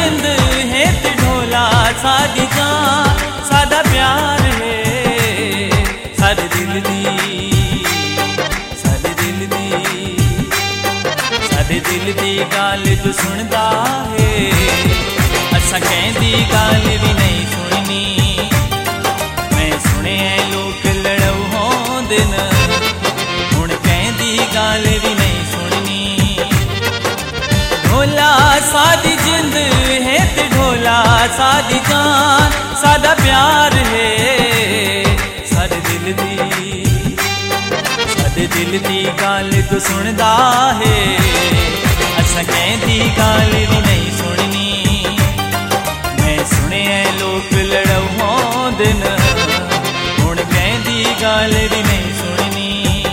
जिंद है ते ढोला सादी जान सादा प्यार है साडे दिल दी साडे दिल दी गाल तू सुनदा है असा कहंदी गाल भी नहीं सुननी मैं सुने लोग लड़ऊ होंदे न हुण कहंदी गाल भी नहीं सुननी ढोला सादी जिंद है ते ढोला सादी जान सादा प्यार है साडे दिल दी गाल तू सुनदा है असा कहंदी गाल भी नहीं सुननी मैं सुने लोग लड़ऊ होंदे न हुण कहंदी गाल भी नहीं सुननी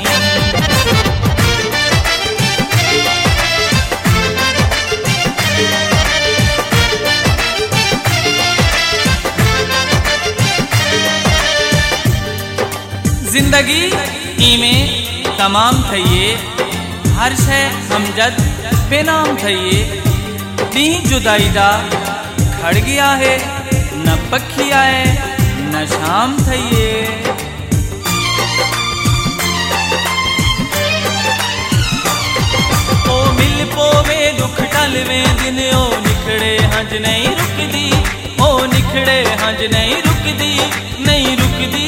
जिंदगी इमें तमाम थइए हर शय हमजद बेनाम थइए दी जुदाई दा खड़ गया है न पखी आए न शाम थइए ओ मिल पोवे दुख टलवे दिन ओ निखड़े हंज नहीं रुकदी ओ निखड़े हंज नहीं रुकदी नहीं रुकदी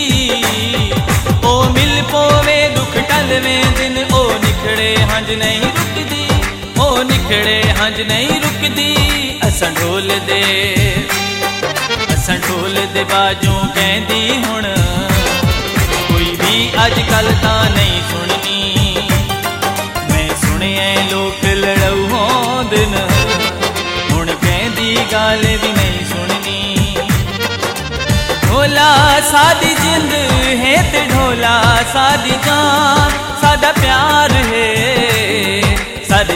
ओ मिल पोवे दुख टलवे दिन ओ निखड़े हंज नहीं रुकदी ओ निखड़े हंज नहीं रुकदी असां ढोल दे बाजू कहंदी हुण कोई भी अजकल तां नहीं सुननी मैं सुने लोग लड़ऊ होंदे न हुण कहंदी गाल भी नहीं सुननी ढोला सादी जिंद है ते ढोला सादी जान सादा प्यार है साडे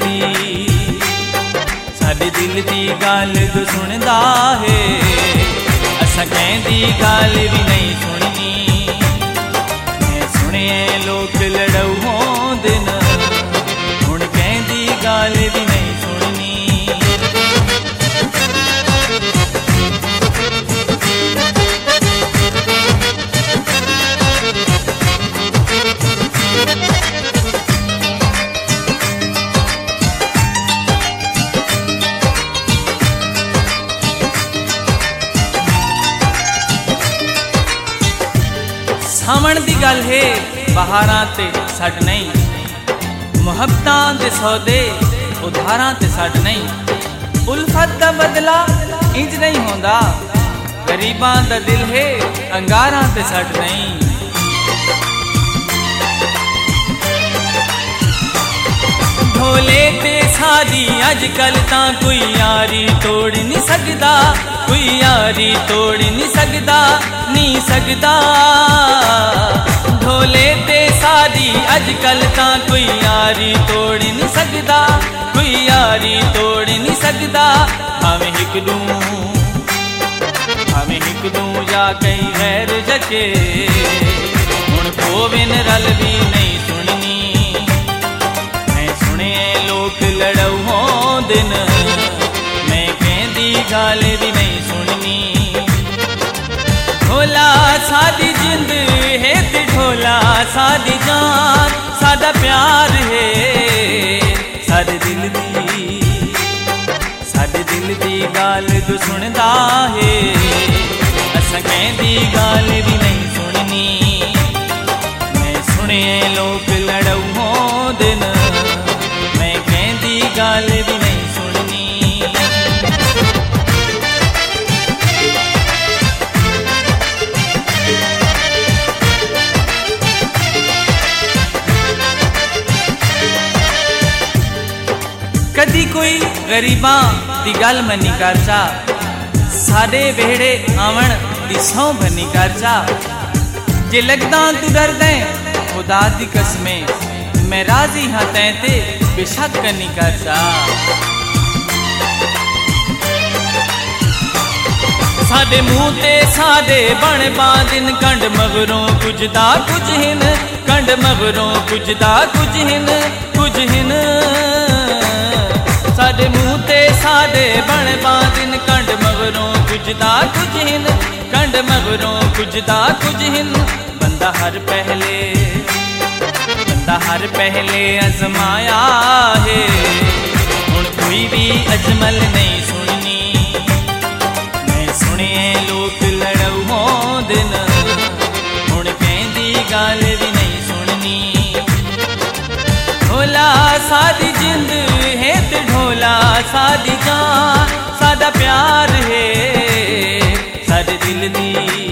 दिल दी गाल तू सुनदा है असा कहंदी गाल भी नहीं सुननी मैं सुने लोग लड़ऊ होंदे न हुण कहंदी गाल भी नहीं सुननी सावण दी गल है बहारां ते छड़ नहीं मुहब्बतां दे सौदे उधारां ते छड़ नहीं उल्फत दा बदला इंज नहीं होंदा गरीबां दा दिल है अंगारां ते छड़ नहीं ढोले ते सादी अजकल तां कोई यारी तोड़ नहीं सकदा कोई यारी तोड़ नहीं सकदा नहीं सकदा ढोले ते सादी अजकल तां कोई यारी तोड़ नहीं सकदा कोई यारी तोड़ नहीं सकदा हमें हिक दूं जा कई गैर जके हुण पोविन रल भी नहीं सुननी मैं सुने लोग लड़ऊ होंदे न मैं कहंदी गाल भी नहीं सुननी ढोला सादी जिंद है ते ढोला सादी जान सादा प्यार है साडे दिल दी गाल तू सुनदा है असा कहंदी गाल भी नहीं सुननी मैं सुने लोग लड़ऊ होंदे न मैं कहंदी गाल भी नहीं सुननी कदी कोई गरीबां दी गल मनी करचा साडे वेड़े आवन दी सौं भनी करचा जे लगदा तू डरदे खुदा दी कसमें मैं राजी हाँ तैते बेशक नहीं करचा साडे मुंह ते साडे बण बांदिन कंड मगरों कुजदा कुछ हिन कंड मगरों कुजदा कुछ हिन साडे मुंह ते सादे बण बादिन कंड मगरों कुजदा कुछ हिन कंड मगरों कुजदा कुछ हिन बंदा हर पहले अजमाया है हुण कोई भी अजमल नहीं सुननी मैं सुने लोक लड़ऊ होंदे न हुण कहंदी गाल भी नहीं सुननी ढोला सादी जिंद है ते ढोला सादी जान सादा प्यार है साडे दिल दी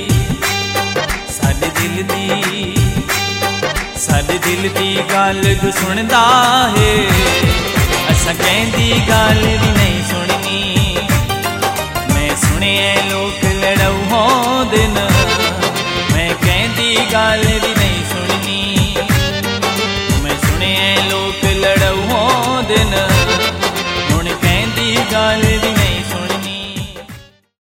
गाल तू सुनदा है असा कहंदी गाल भी नहीं सुननी मैं सुने लोक लड़ऊ होंदे न मैं कहंदी गाल